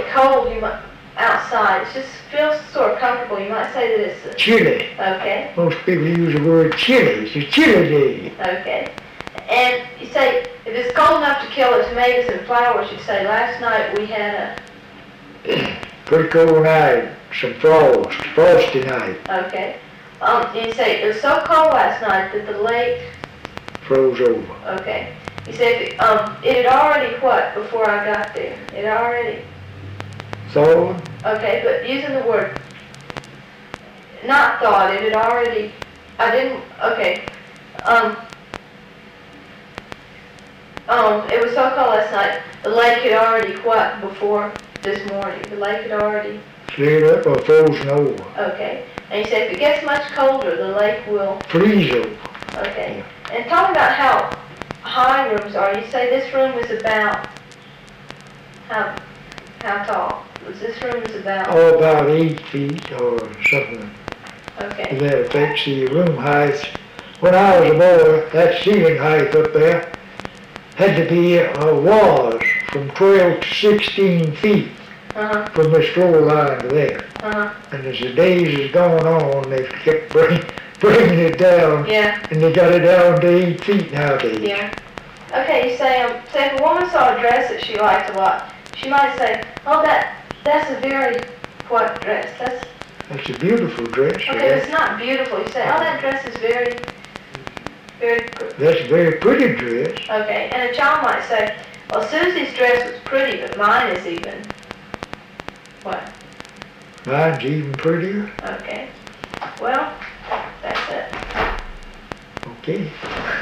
cold, you might, outside. It just feels sort of comfortable. You might say that it's chilly. Okay. Most people use the word chilly. It's a chilly day. Okay. And you say, if it's cold enough to kill the tomatoes and flowers, you say, last night we had Pretty cold night. Some frost. Frosty night. Okay. And you say, it was so cold last night that the lake froze over. Okay. You said it had already what before I got there? It already thawed. Okay, but using the word not thawed, it had already. I didn't. Okay. It was so cold last night. The lake had already what before this morning? The lake had already slid up or frozen over. Okay. And you said if it gets much colder, the lake will freeze over. Okay. Yeah. And talk about how high rooms are. You say this room is about how tall? This room is about about 8 feet or something. Okay. That affects the room height. When I was a boy, that ceiling height up there had to be was from 12 to 16 feet from this floor line to there. And as the days has gone on, they've kept bringing it down. Yeah. And they got it down to 8 feet nowadays. Yeah. Okay, you say if a woman saw a dress that she liked a lot, she might say, "Oh, that's a very what dress? That's a beautiful dress." Okay, it's not beautiful. You say, "Oh, that dress is very." That's a very pretty dress. Okay, and a child might say, "Well, Susie's dress was pretty, but mine is even what?" Mine's even prettier. Okay. Well, that's it. Okay.